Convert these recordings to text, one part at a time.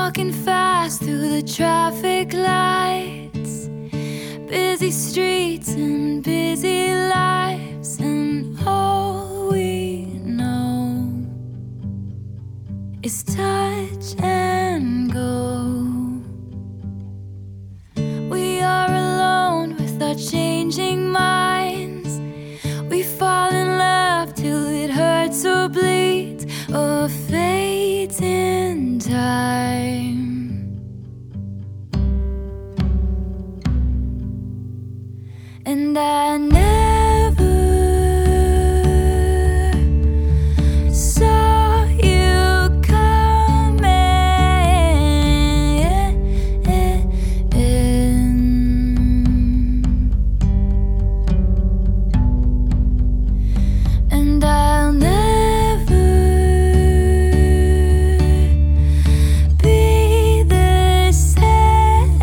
walking fast through the traffic lights, busy streets and busy lives, and all we know is touch and go. We are alone with our changing minds. We fall in love till it hurts or bleeds, or fades in time. And I never saw you coming, and I'll never be the same.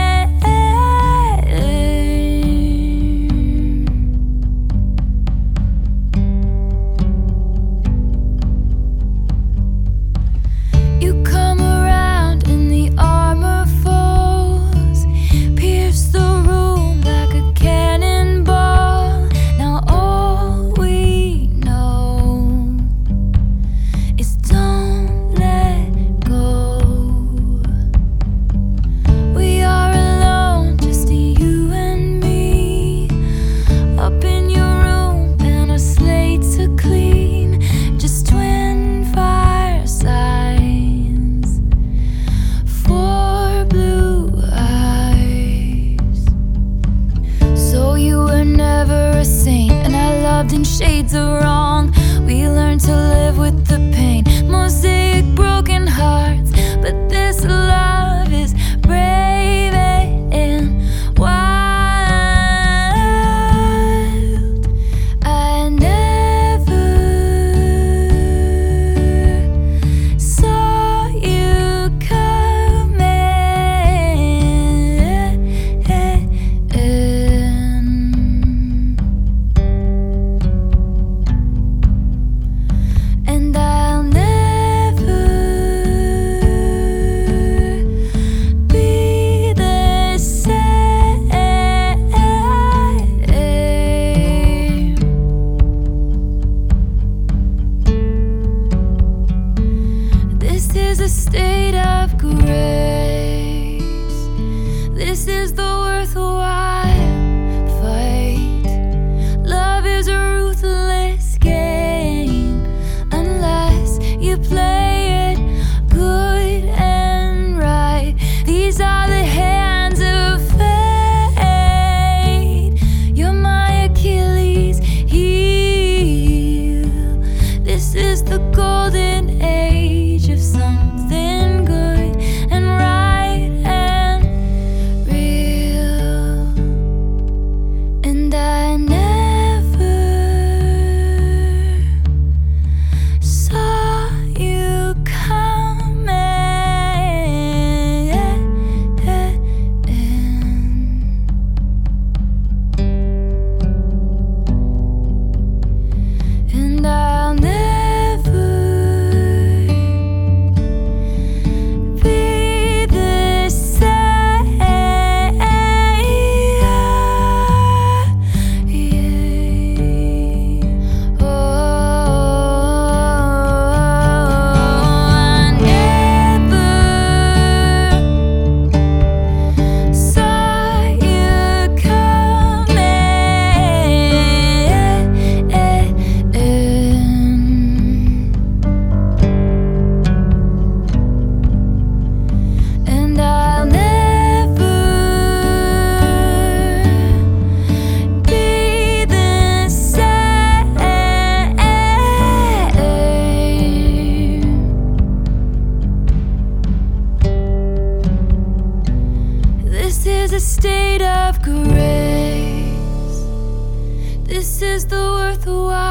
You come around and the armor falls, pierce the room like a cannonball. Now all we know is don't let go. We are alone, just you and me, up in your room and our slates are clean, just twin fire signs for blue eyes. So you were never a saint, and I loved in shades of wrong. We learned to live with the pain, mosaic broken hearts, but this love is brave and wild. I never saw you coming, and I'll never be the same. This is a state of grace. This is the worthwhile fight. Love is a ruthless game unless you play it good and right. These are the hands of fate. You're my Achilles heel. This is the golden age of something good and right and real. And I never saw you coming, and I'll never be the same. Oh, I never saw you coming, and I'll never be the same. This is a state of grace. This is the worthwhile